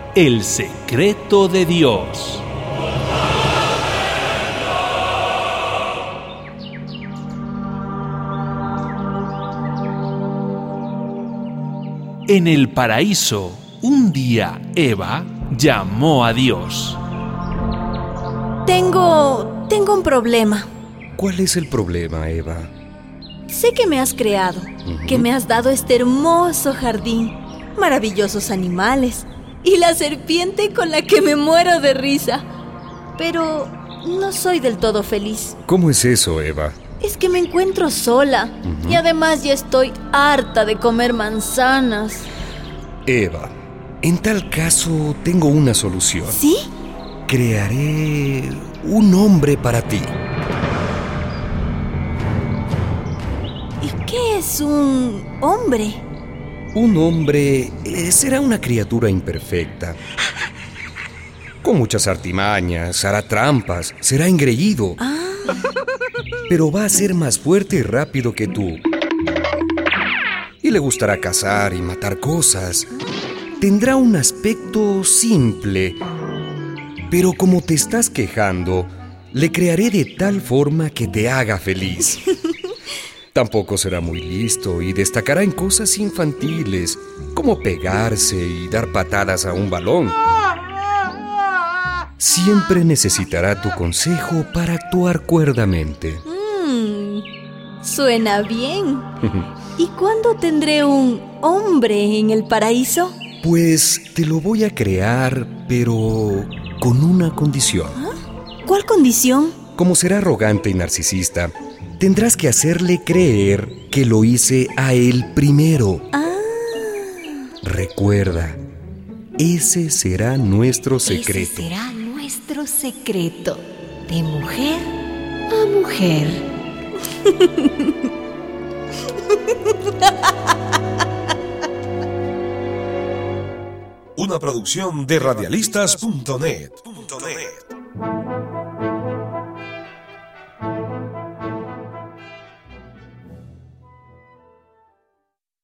El secreto de Dios. En el paraíso, un día Eva llamó a Dios. Tengo un problema. ¿Cuál es el problema, Eva? Sé que me has creado, que me has dado este hermoso jardín, maravillosos animales y la serpiente con la que me muero de risa. Pero no soy del todo feliz. ¿Cómo es eso, Eva? Es que me encuentro sola y además ya estoy harta de comer manzanas. Eva, en tal caso tengo una solución. ¿Sí? Crearé un hombre para ti. ¿Y qué es un hombre? Un hombre será una criatura imperfecta, con muchas artimañas, hará trampas, será engreído. Pero va a ser más fuerte y rápido que tú. Y le gustará cazar y matar cosas. Tendrá un aspecto simple. Pero como te estás quejando, le crearé de tal forma que te haga feliz. Tampoco será muy listo y destacará en cosas infantiles, como pegarse y dar patadas a un balón. Siempre necesitará tu consejo para actuar cuerdamente. Suena bien. ¿Y cuándo tendré un hombre en el paraíso? Pues te lo voy a crear, pero con una condición. ¿Cuál condición? Como será arrogante y narcisista, tendrás que hacerle creer que lo hice a él primero. Recuerda, ese será nuestro secreto. Ese será nuestro secreto, de mujer a mujer. Una producción de radialistas.net.